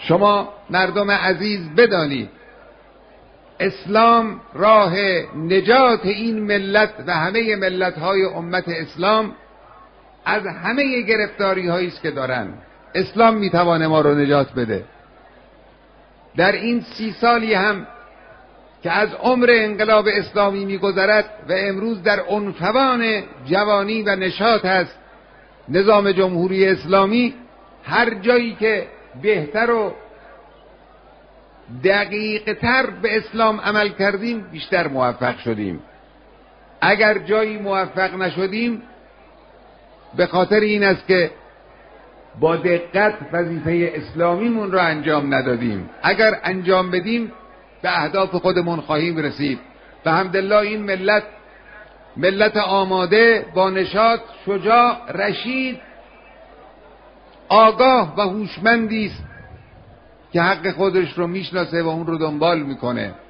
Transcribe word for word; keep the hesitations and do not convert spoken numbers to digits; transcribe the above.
شما مردم عزیز بدانید اسلام راه نجات این ملت و همه ملت‌های امت اسلام از همه گرفتاری هایی است که دارن. اسلام میتوانه ما رو نجات بده. در این سی سالی هم که از عمر انقلاب اسلامی میگذرد و امروز در عنفوان جوانی و نشاط هست نظام جمهوری اسلامی، هر جایی که بهتر و دقیق تر به اسلام عمل کردیم بیشتر موفق شدیم. اگر جایی موفق نشدیم به خاطر این است که با دقت وظیفه اسلامیمون را انجام ندادیم. اگر انجام بدیم به اهداف خودمون خواهیم رسید. و الحمدلله این ملت ملت آماده، با نشاط، شجاع، رشید، آگاه و هوشمندی است که حق خودش رو میشناسه و اون رو دنبال میکنه.